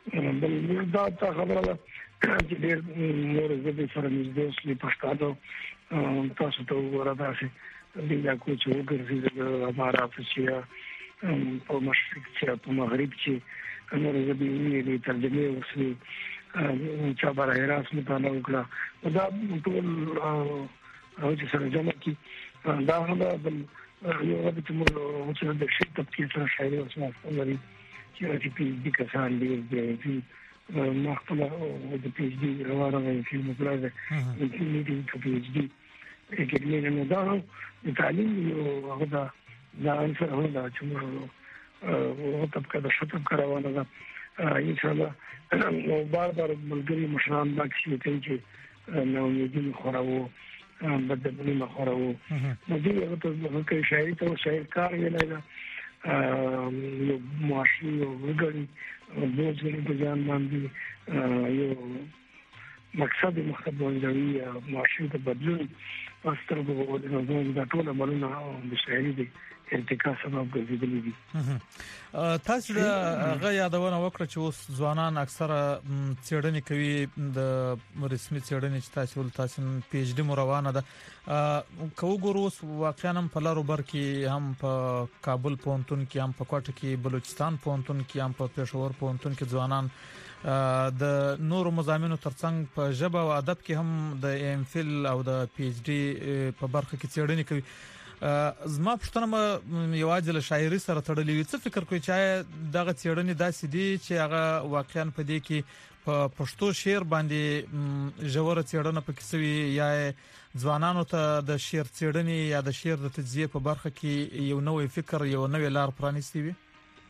بل دا تا خبره چې ډېر نور زده سره نږدې اوسې پښتانه تاسو ته ورته شي د یا کوچ وګرځي د امارا افریقا په مشرق چې په مغرب چې نور زده یې ترجمه وسلي چې بارا راس مطالعه وکړه دا ټول او چې سره جمع کی دا هم د یو وخت چې موږ چې د شي تفکر سره شاعري او سماج لري چې چې پی دي کسان دي چې ما خپل د پی ایچ ډي روانه وي چې موږ راځي چې دې د پی ایچ ډي کې دې نه دا د تعلیم یو هغه دا دا انسان هغه دا چې موږ او طبقه د شتم کاروانه ده ان شاء الله نو بار بار ملګری مشران دا چې چې نو دې خوراو بدبني مخورو نو دې هغه ته کې شاعري ته شاعر کار ویلای دا یو معاشي او وګړي بوزګړي په ځان باندې یو مقصد مخبون دی معاشي ته بدلون پاستر په د نظام د ټول عملونه د شاعري د ارتقا سبب ګرځېدلې دي تاسو دا غا یادونه وکړه چې اوس ځوانان اکثره څېړنې کوي د رسمي څېړنې چې تاسو ول تاسو پی ایچ ډي مروانه ده کو ګوروس واقعا هم په لارو بر کې هم په کابل پونتون کې هم په کوټه کې بلوچستان پونتون کې هم په پېښور پونتون کې ځوانان د نور مضامینو ترڅنګ په ژبه او ادب کې هم د ایم فل او د پی ایچ ډي په برخه کې څېړنې کوي زما پښتنه یوازې له شاعري سره تړلې وي څه فکر کوي چې دغه څېړنې داسې دي چې هغه واقعا په دې کې په پښتو شعر باندې ژوره څېړنه پکې سوي یا ځوانانو ته د شعر څېړنې یا د شعر د تجزیه په برخه کې یو نوې فکر یو نوې لار پرانیستي وي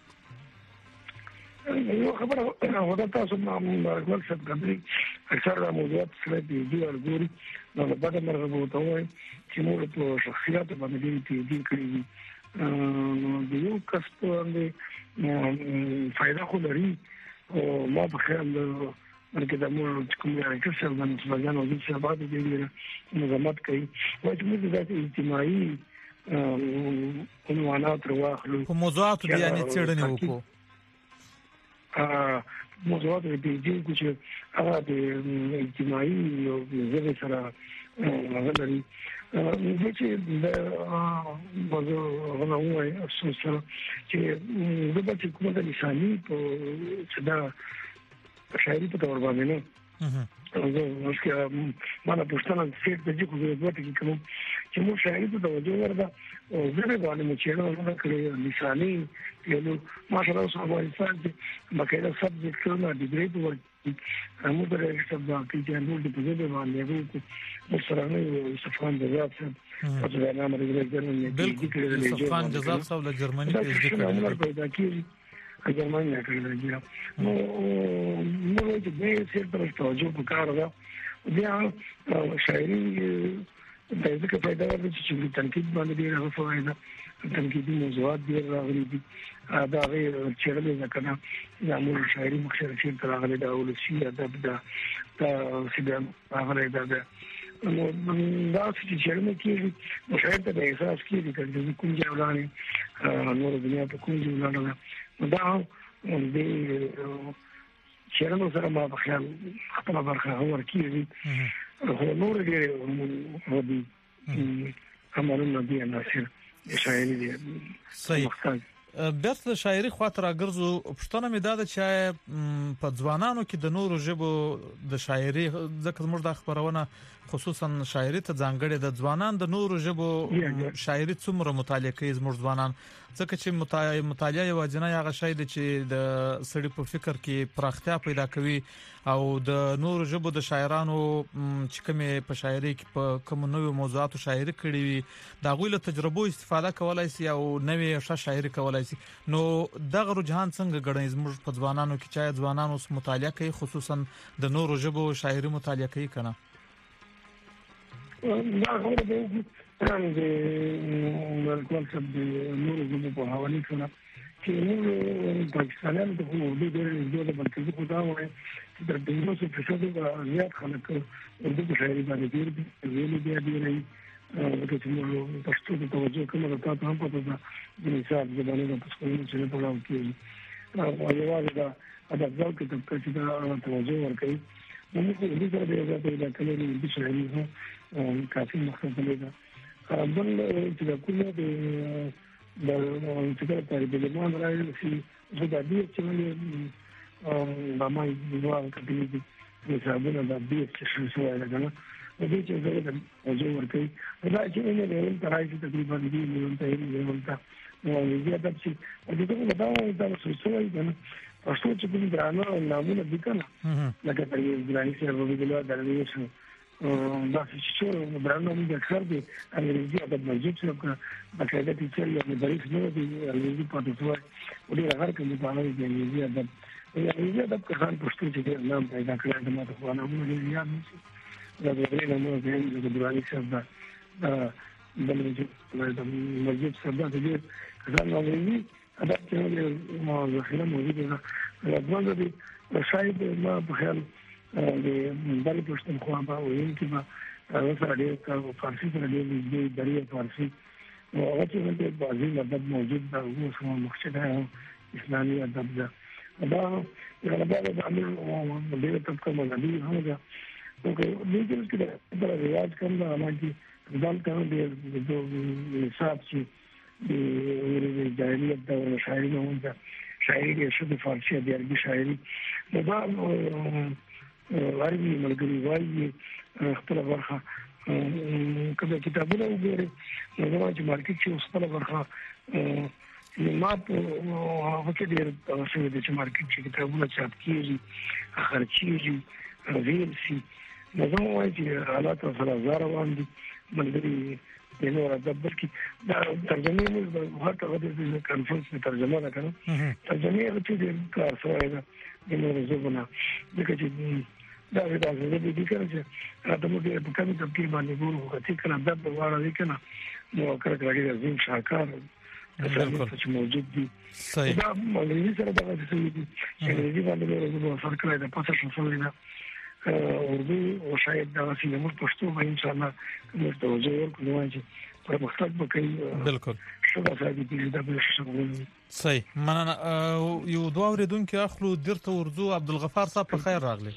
یو خبره ودا تاسو ما څه غوښتل اکثر موضوعات سره دي دی ورګوري نو په دغه مرغه ته وایي چې موږ په شخصیت باندې دي دي کړی نو د یو کس په باندې فائدہ خو لري او ما په خیال مرګ د مور کوم یو څه څه باندې ځان او د څه باندې دی نظامات کوي وایي چې موږ د اجتماعي عنوانات راخلو په موضوعات دي یعنی څېړنې وکړو موضوعات دي چې هغه د اجتماعي او ژبه سره غلري د چې د موضوع غوښنه افسوس چې د بچ کومه د لساني په صدا شاعري په تور باندې نه زه مشکل ما نه پوښتنه سیټ د دې کومه وخت کې کوم چې مو شاعري په توجه ورده او زه به باندې چې نو نه کړی لساني یو ماشاءالله صاحب انسان چې مکه سبجیکټ نه دی ګریډ ورته همو پر سبا کې چې نور د په دې باندې وو سره نه صفان د ځاب څخه په دې نامه راځي بالکل صفان جزاب صاحب له جرمني کې پیدا کیږي جرمني راځي نو نو چې دې څه تر توجه وکړه دا بیا شاعري د دې کې پیدا ورته چې د تنقید باندې ډیره فائدہ تنقیدي موضوعات ډیر راغلي دي دا غیر چیرې ځکه دا موږ شاعري مخشرفین تر هغه د اولسي ادب دا دا سیده هغه دا نو دا چې چیرې کېږي مشاهد ته احساس کېږي چې کوم ځای ولانه نور دنیا په کوم ځای ولانه دا د چیرې سره ما په خیال خپل برخه اور کېږي هو نور ډېر هو دي کومه دي ناصر شاعري دي صحیح بیرته شاعري خاطر اگرزو پښتنه مې دا چې په ځوانانو کې د نورو ژبو د شاعري ځکه موږ د خبرونه خصوصا شاعري ته ځانګړي د ځوانان د نورو ژبو شاعري څومره مطالعه کوي زموږ ځوانان ځکه چې مطالعه یو ځنه هغه شی دی چې د سړي په فکر کې پراختیا پیدا کوي او د نورو ژبو د شاعرانو چې کومه په شاعري کې په کوم نوو موضوعاتو شاعري کړي وي دا غوښله تجربه استفاده کولای شي او نوې شاعري کولای شي نو دغه رجحان څنګه ګڼئ زموږ په ځوانانو کې چې ځوانانو مطالعه کوي خصوصا د نورو ژبو شاعري مطالعه کوي کنه دا خبره ده چې ورکول څه د نورو ژبو په حواله کړه چې موږ پاکستانیان ته کوم د ډېر ډېر بلکې په دا وایي چې د دې څه په څه د زیات خلک د دې شاعري باندې ډېر ویلي دی دی نه چې موږ پښتو ته توجه کوو نو تاسو هم په دې د مثال د باندې په څه چې په لاره کې او یوازې دا ادب ځو کې د کچې توجه ورکړي نو موږ دې سره د دې د کلمې د شاعري هو کافي مختصره ده بل چې د کومه د د چې د طالبان راځي چې د دې چې د ما یو کتلی دي چې صاحبونه د دې چې څه وایي کنه د دې چې زه د موضوع ورکړي دا چې نه له ترای چې تقریبا دې نه ته یې ولته نو یې دا چې د دې په اړه دا څه وایي کنه پښتو چې په درانه نامونه دي کنه لکه ترې ګرانی سره وګړي دا دروي دا چې درانه موږ اکثر دي انګریزي ادب موجود څه بقاعده ټیچر یا مدرس نه دي انګریزي پاتې شوی او ډیر هغه کوم په اړه د انګریزي ادب انګریزي ادب کسان پښتو چې نام پیدا کړی د ماته خو نامونه لري یاد نشي دا د دې نامونه د دراني څخه دا د د موجود څخه د دې کسان انګریزي ادب چې ما ذخیره موجوده ده دا د شاید ما په خیال د بل پښتون خو هغه وایي چې ما سره ډېر فارسي سره ډېر د دري فارسي او هغه چې د بازي ادب موجود ده او سمه مخشده اسلامي ادب ده دا یو ډول د عمل او د طبقه مذهبي هم ده نو دې کې د ریاض کوم نه علاقه ځان ته د حساب چې د جاهلیت د شاعري نه ونده شاعري د شد فارسي د عربي شاعري دا عربي ملګری وایي خپل برخه کله کتابونه وګورئ نو چې مارکیټ چې خپل برخه ما په هغه کې ډېر تاسو د چې مارکیټ چې کتابونه چاپ کیږي خرچيږي ویل سي نو زه وایم چې حالات سره زار روان دي ملګری د نور ادب کې دا ترجمه موږ د هغه د کانفرنس په ترجمه ده کنه ترجمه چې د کار سره ده د نور زبونه دغه چې دا د دې د دې کار چې راته موږ په کومه طبقه باندې ګورو چې کله د بواړه دي کنه نو کړه کړه د زین شاکار چې موجود دي صحیح دا مولوی سره دا څه دي چې دې باندې ورو سره کړه د پاتې شوې نه اردو او شاید دا چې موږ پښتو باندې ان شاء الله موږ توجه ورکړو چې پر مختلف بکې بالکل شو دا چې دا به شي صحیح مننه یو دوه اوریدونکو اخلو درته ورزو عبدالغفار صاحب په خیر راغلی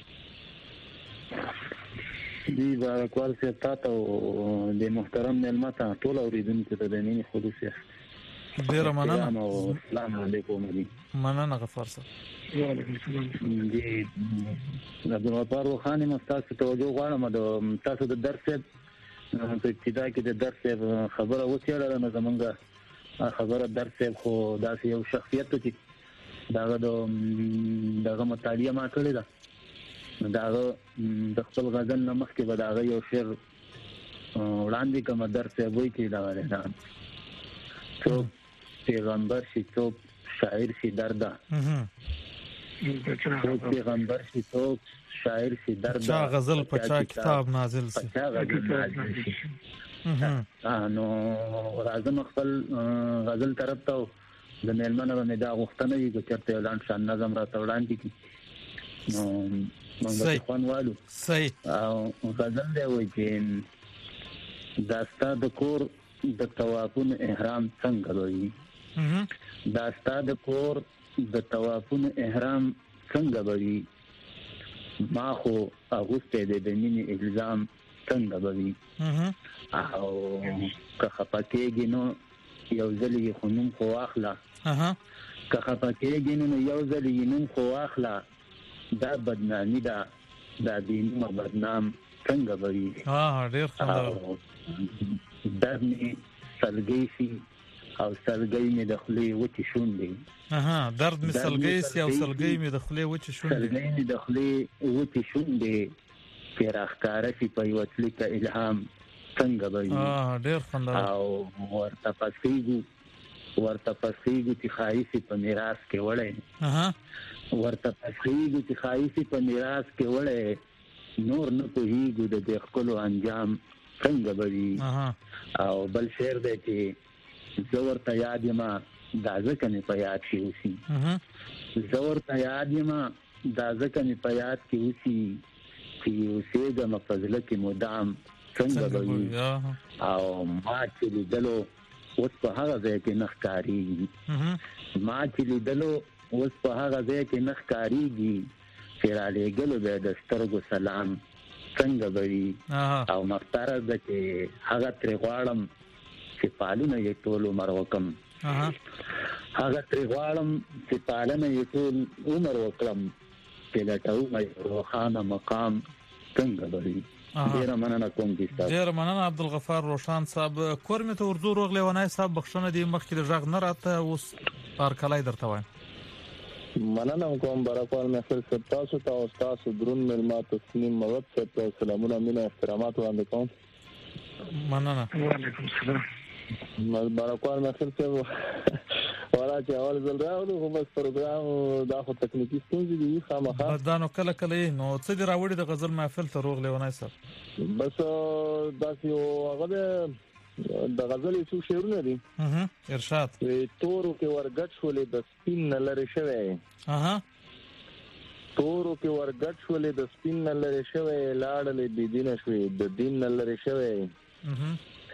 دی با کول څه تاسو د محترم ملمتا ټول اوریدونکو ته د نینې خصوصي ډیر مننه السلام علیکم مننه غفار صاحب وعلیکم السلام دی عبدالغفار خان مستاسو توجه غواړم د تاسو د درس په ابتدا کې د درس خبره وڅېړله نو زمونږ خبره درس خو داسې یو شخصیت چې داغه د دغه مطالعه ما کړې ده داغه د خپل غزل نه مخکې به داغه یو شعر وړاندې کوم درس وایي چې دا ولې څوک پیغمبر شي څوک شاعر شي دردا څوک پیغمبر شي څوک شاعر شي دردا چا غزل په چا کتاب نازل شي چا غزل نازل شي نو راځم خپل غزل طرف ته د میلمنو باندې دا غوښتنه وي چې چرته اعلان شان نظم را وړاندې کی نو موږ په خوانوالو صحیح او غزل دی وایي چې داستا د کور د طوافون احرام څنګه وایي داستا د کور د طوافون احرام څنګه وایي ما خو اغوسته د دیني الزام څنګه وایي او که خپکهږي نو یو ځل یې خونم خو اخلا که خپکهږي نو یو ځل یې نوم خو اخلا دا بدنامي دا دا دینه بدنام څنګه وایي ها ډېر خوندور درني سلګي سي او سلګي مې د خلې وچی شونډې اها درد مې سلګي سي او سلګي مې د خلې وچی شونډې سلګي مې د خلې وچی شونډې چې راخکاره شي په یو تل کې الهام څنګه وایي ها ډېر خوندور او ورته پسېږي ورته پسېږي چې خایسي په میراث کې وړي اها ورته پسېږي چې خایسي په میراث کې وړي نور نه پوهیږي د دې خپل انجام څنګه وایي او بل شعر دی چې زور ته یاد یم دا ځکه مې په یاد کې اوسي زور ته یاد یم دا ځکه مې په یاد کې اوسي چې اوسېږم په زړه کې مدام څنګه وایي او ما چې لیدلو اوس په هغه ځای کې نه ښکارېږي ما چې لیدلو اوس په هغه ځای کې نخ کاریږي چې را لېږلو به د سترګو سلام څنګه بوي او مختاره ده چې هغه ترې غواړم چې پالونه یې ټول عمر وکم هغه ترې غواړم چې پالونه یې ټول عمر وکړم چې لټوم یې روښانه مقام څنګه بوي. ډیره مننه کوم دي تاسو. ډیره مننه عبدالغفار روشان صاحب. کورمه ته ورزو روغ لیونای صاحب بخښنه دی مخکې د ژغ نه راته اوس پار کلای درته وایم. مننه کوم برکوال مخر صاحب تاسو ته او تاسو درون ملما تسلیم موت صاحب سلامونه مینه احترامات وړاندې کوم. مننه. وعلیکم السلام. برکوال مخر صاحب ولا چې اول ځل راغلو خو بس پروګرام دا خو تکنیکی ستونزې دي خامخا بدانو کله کله نو څه دی راوړي د غزل محفل ته روغ لیونای صاحب. بس دا یو هغه د غزل څو شعرونه دي. اها ارشاد. تورو کې ورګټ شولې د سپین لری شوی. اها تورو کې ورګټ شولې د سپین لری شوی لاړلې د دین شوی د دین لری شوی. اها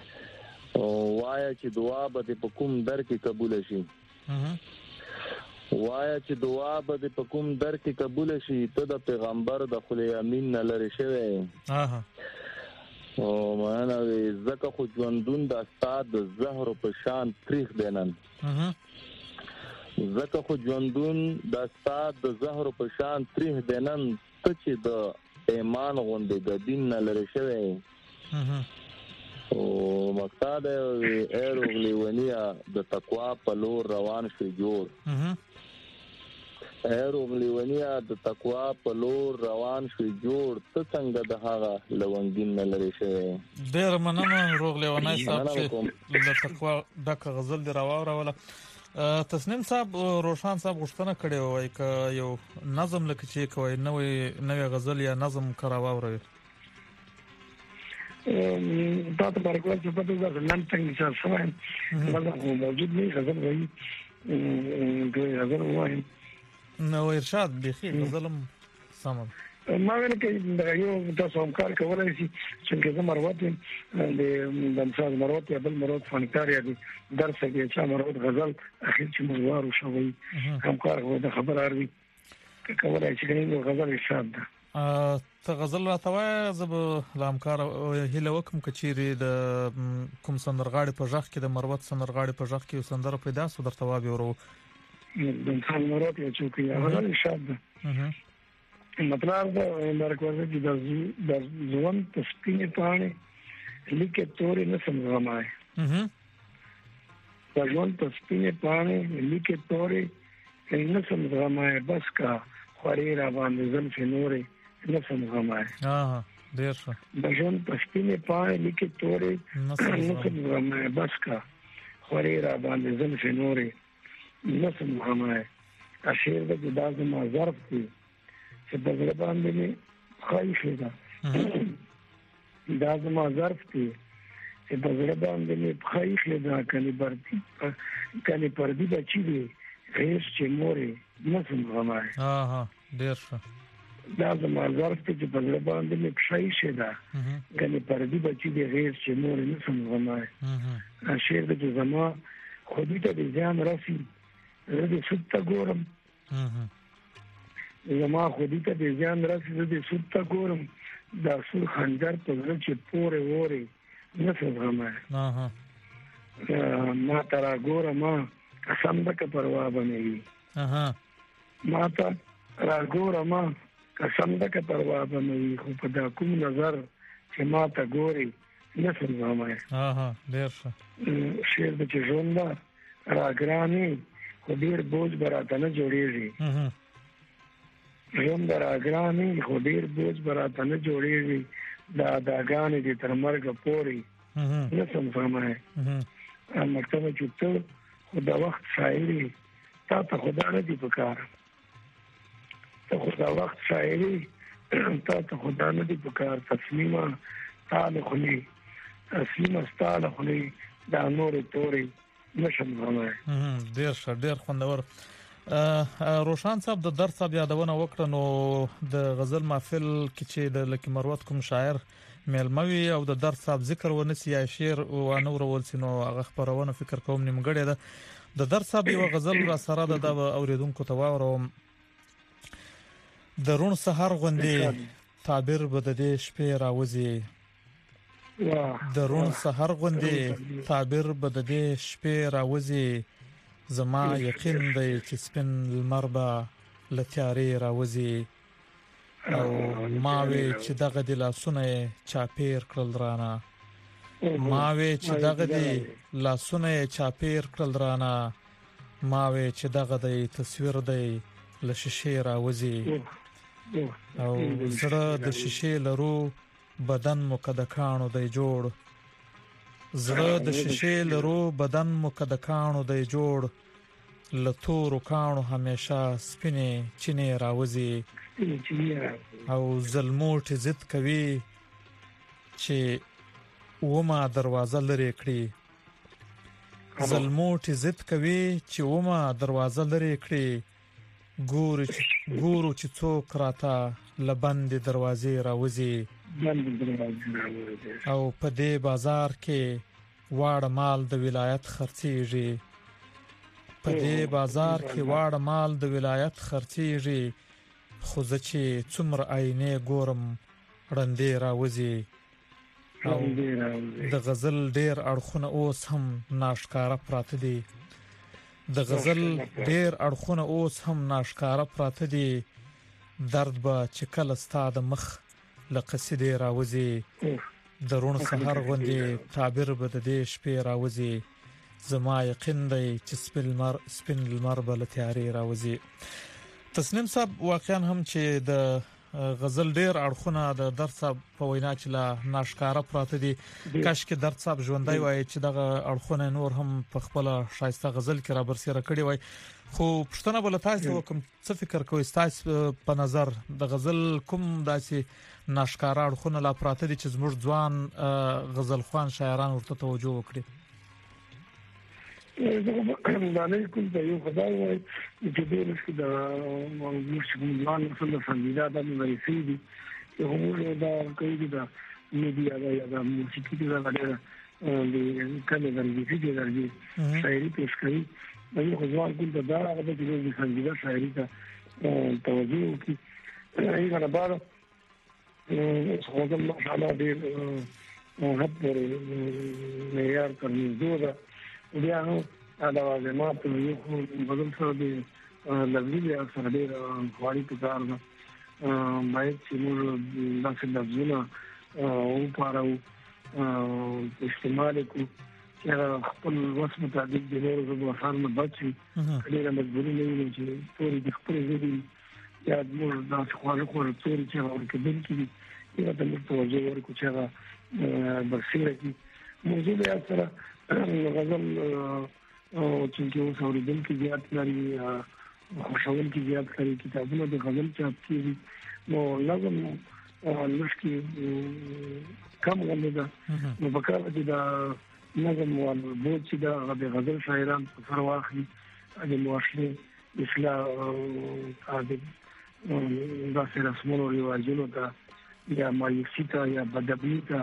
وایا چې دعا به په کوم در کې قبول شي. اها وایا چې دعا به په کوم در کې قبول شي ته د پیغمبر د خلی امین نه لری شوی. اها او معنا زکه خو ژوندون د استاد د زهر په شان تاریخ دینن. اها زکه خو ژوندون د استاد د زهر په شان تاریخ دینن ته چې د ایمان غوندې د دین نه لری شوی. اها او مقصد ایرو غلیونیا د تقوا په لور روان شي جوړ. اها ایرو غلیونیا د تقوا په لور روان شي جوړ ته څنګه د هغه لونګین نه لري شي. ډیر مننه روغ لیونای صاحب چې د تقوا د غزل دی راوړه ولا تسنیم صاحب روشان صاحب غوښتنه کړې وای ک یو نظم لکه چې کوي نوې نوې غزل یا نظم کراوه دا ته برکوال چې په دغه ځلان څنګه چې سوای دا موجود نه غزل وایي د غزل وایي نو ارشاد بخیر غزلم سم ما ویل کې دا یو تاسو هم کار کولای شي چې زه مروت د د مثال مروت یا بل مروت فنکار یا درس کې چې مروت غزل اخر چې مزوار شوی هم کار وو د خبر اړوي کولای شي چې غزل ارشاد ده. ته غزل راتوای زب لامکار هله وکم کچيري د کوم سندرغاړي په ژغ کې د مروت سندرغاړي په ژغ کې سندر پیدا سو درته وابي ورو د انسان مروت یا چوکي غزل ارشاد ده. مطلب دا مرکوزه چې د د ځوان تسپینه پانه لیکه تورې نه سمغمای. اها د ځوان تسپینه پانه لیکه تورې نه سمغمای بس کا خوري را باندې زل فنورې نه سمغمای. اه ډیر ښه. د ځوان تسپینه پانه لیکه تورې نه سمغمای بس کا خوري را باندې زل فنورې نه سمغمای. اشیر د دازه ما ظرف دی چې په ځل باندې می خایشه ده دا زما ظرف دی چې په ځل باندې می خایشه ده کني پردي کني پردي بچي دي هیڅ چې مورې نه سمغمای. ها ها ډیر ښه. دا زما ظرف دی چې په ځل باندې می خایشه ده کني پردي بچي دي هیڅ چې مورې نه سمغمای. اشیر د زما خودی ته ځان راسي زه ست ګورم زما خودی ته د ځان راځي د ست ګورم دا سور خنجر په زړه چې پورې وره نه سمغمای. ها ما ترا ګورم ما قسم دک پروا بنوي. اها ما ته را ګورم ما قسم دک پروا بنوي خو په دا کوم نظر چې ما ته ګوري نه سمغمای. اها ډیر ښه. شعر د ژوند را ګراني خو ډیر بوج براته نه جوړیږي. اها ژوند راګراني خو ډیر بوج براته نه جوړیږي دا داګانې دې تر مرګ پورې نه سمغمای. مکتب چوتو خو دا وخت شاعري تا ته خدا نه دی پکار ته خدا وخت شاعري تا ته خدا نه دی پکار تسلیمه تعال خلی تسلیمه تعال خلی دا نور توري نشم غمای. ډیر ښه ډیر خوندور. روشان صاحب د درس صاحب یادونه وکړه نو د غزل محفل کې چې د لکی مروت کوم شاعر ملموي او د درس صاحب ذکر ونسی یا شعر او انور ولسینو هغه خبرونه فکر کوم نیمګړی ده د در صاحب یو غزل را سره د اوریدونکو ته واوروم. د رون سحر غوندې تعبیر به د دې شپې راوځي، د رون سحر غوندې تعبیر به د دې شپې راوځي، زما یقین دی چې سپین لمر به له تیارې راوځي، او ما وی چې دغه د لاسونه چاپیر کړل رانه، ما وی چې دغه د لاسونه چاپیر کړل رانه، ما وی چې دغه د تصویر دی له شیشې راوځي، او زړه د شیشې لرو بدن مو کده کانو دی جوړ، زړه د شیشې لرو بدن مو کده کانو دی جوړ، له تورو کانو همیشه سپینې چینې راوځي، او ظلموټ ضد کوي چې ومه دروازه لري کړي، ظلموټ ضد کوي چې ومه دروازه لري کړي، ګورو ګورو چې څوک راته لبند دروازې راوځي، او په دې بازار کې واړه مال د ولایت خرڅيږي، په دې بازار کې واړه مال د ولایت خرڅيږي، خو زه چې څومره عینې ګورم رندې راوځي، او د غزل ډیر اړخونه اوس هم ناشکاره پراته دي، د غزل ډیر اړخونه اوس هم ناشکاره پراته دي، درد به چې کله ستا د مخ له قصیدې راوځي، د رون سحر غوندې تعبیر به د دې شپې راوځي، زما یقین دی چې سپین لمر سپین لمر به له تیارې راوځي. تسنیم صاحب واقعا هم چې د غزل ډیر اړخونه د درد صاحب په وینا چې لا ناشکاره پراته دي، کاش کې درد صاحب ژوندۍ وای چې دغه اړخونه نور هم په خپل شایسته غزل کې را برسېره کړي وای. خو پښتنه بل تاسو کوم څه فکر کوئ تاسو په نظر د غزل کوم داسې ناشکاره اړخونه لا پراته دي چې زموږ ځوان غزل خوان شاعران ورته توجه وکړي؟ دا نه کوم ته یو خدای وای چې دې لکه دا موږ څنګه فهمیدا د مریضي دي یو موږ دا کوي دا میډیا دا یا موسیقي دا غواړي د کله درځي چې درځي شاعري پیش کوي دا یو ځوان کوم ته دا هغه د دې فهمیدا شاعري ته توجه وکړي. ایغه نه بار څنګه ماشاءالله دې هغه پر معیار کوي دوه بیا نو دا واجبات یو بدل سره دی لګلی دی سره دی خواري په کار ده باید چې موږ داسې لفظونه او پاره استعمال کوو چې خپل وس مطابق د نورو د وسانو بچي کله مجبوري نه وي چې ټول د خپل ځای یا موږ داسې خواري کوو چې ورکه بل کې یا د موږ توجه ورکو چې هغه برسېره کی موضوع یې سره غزل چې اوس اوریدل کې زیات لري خوشاول کې زیات لري کتابونه د غزل چاپ کیږي نو لازم لږ کم غلې ده نو پکار دي دا نظم او بوت چې دا د غزل شاعران په سر واخلي د معاشري اصلاح د داسې رسمونو رواجونو ته یا مایوسي ته یا بدبیني ته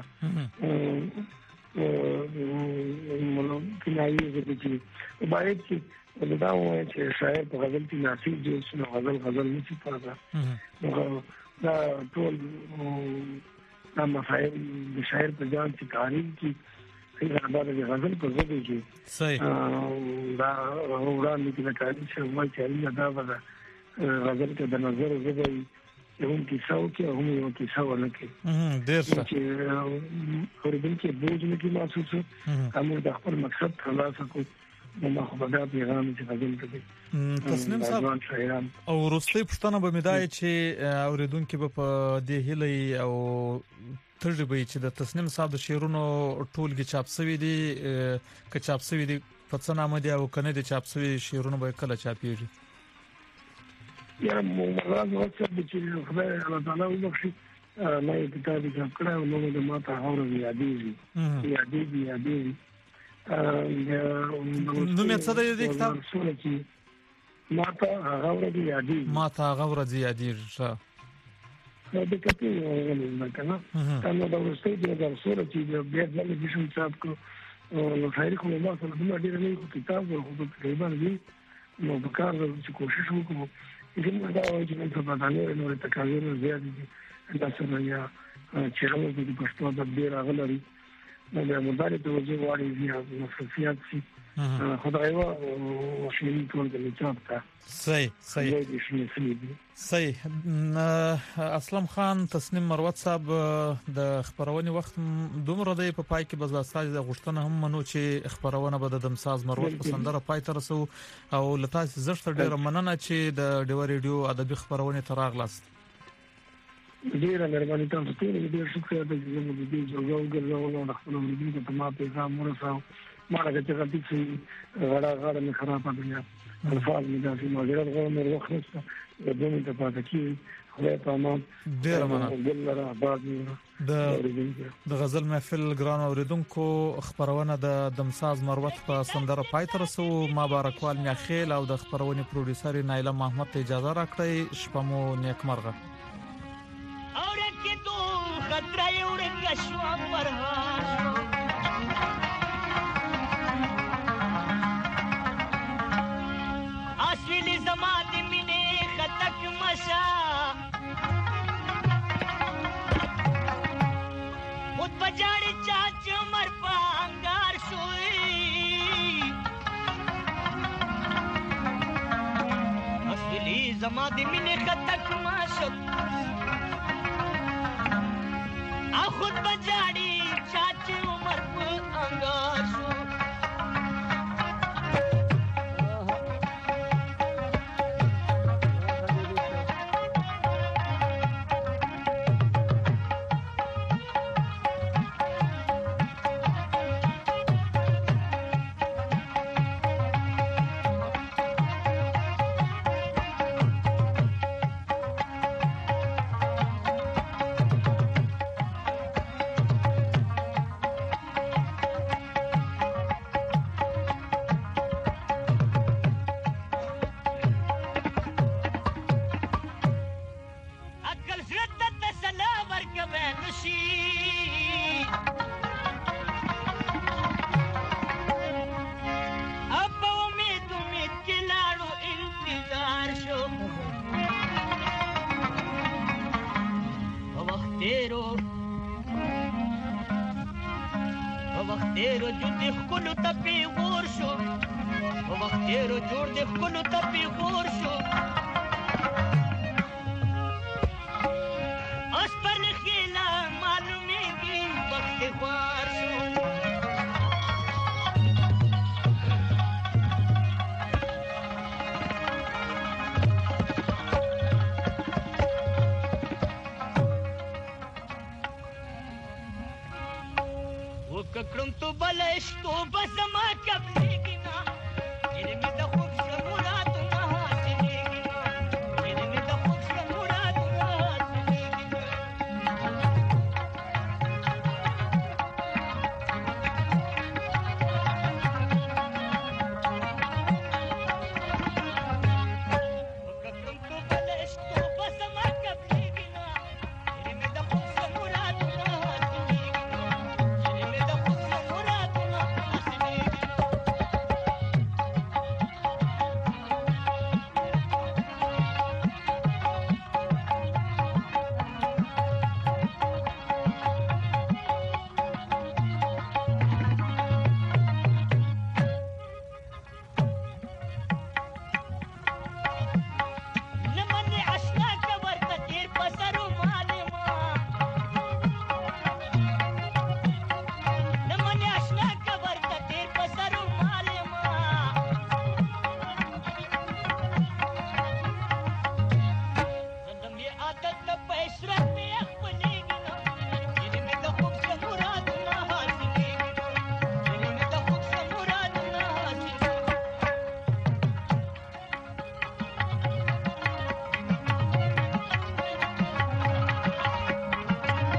مونږ کینایي چې باید چې دا وایي چې شاعر په غزل کې ناسي جوړ شي غزل غزل نشي پاتې دا ټول دا مسائل د شاعر په ځان چې تعریف کی څنګه دا د غزل په ځای کې صحیح دا وړاندې کې تعریف شوی ما چې دا ودا غزل کې د نظر زوی یو کیسه او کې هم یو کیسه ورکه ډیر څه چې اوریدل کې بوج نه کی محسوس هم د خپل مقصد خلاص کو نو خو دا پیغام چې غزل کوي تسنیم صاحب او وروستي پښتنه به مدای چې اوریدونکو په دې هلي او تجربه چې د تسنیم صاحب د شعرونو ټولګي چاپ شوی دي ک چاپ شوی دي په څه نامه دی او کنه د چاپ شوی شعرونو به کله چاپیږي یا موږ راځو چې خدای الله تعالی وبخشي ما یې کتاب چاپ کړو نو د ماته اورو یادېږي یادېږي یادېږي نو مې څه د دې کتاب ماته اورو یادېږي ماته اورو یادېږي د کتاب نه کنه نو دا ورسته د درسره چې بیا د لږ شم چاپ کو نو خیر کوم ما سره د ډیر نه کتاب او تقریبا دي نو په کار چې کوشش وکړو چې دا وایي چې په بدانه نو تکاویر زیات دي دا سره یا چې هغه د پښتو د ډیر غلري نو د مداري توجه واړي دي مصرفيات سي خدای وا او شنو ټول د چاپتا صحیح صحیح صحیح اسلام خان تسنیم مروت صاحب د خبرونې وخت دومره دی په پای کې بز استاد د غشتنه هم منو چې خبرونه به د دمساز مروت په سندره پای ته رسو او لته زړه ډیره مننه چې د ډیو ریډیو ادبي خبرونه تراغلاست ډیره مهرباني تاسو ته ډیر شکر د دې د جوړو ګرځاو د خپل ورګي ته ما پیغام ورساو ما راځي چې غلطي شي غړا غړا نه خراب دي الفاظ مې داسې ماجرات غوړ مې وخت د دوی ته پاتې کی خدای په امان ډیر مننه د د غزل محفل ګران اوریدونکو خبرونه د دمساز مروت په سندره پای ته رسو ما بارکوال میاخیل او د خبرونه پروډوسر نایله محمد ته اجازه راکړئ شپه مو نیکمرغه اور کې تو خطر یې ورګ شو پرها اسویلی زمان مینه خطک مشا خود بجاڑی چاچ مر پانگار شوئی اسویلی زمان مینه خطک مشا خود بجاڑی چاچ مر پانگار شوئی وختیرو جوړ د خپل تپی غور شو وختیرو جوړ د خپل تپی غور شو اس پر خیلا معلومیږي وخت غوار شو وکړم تو بلش تو بس ما قبل کینا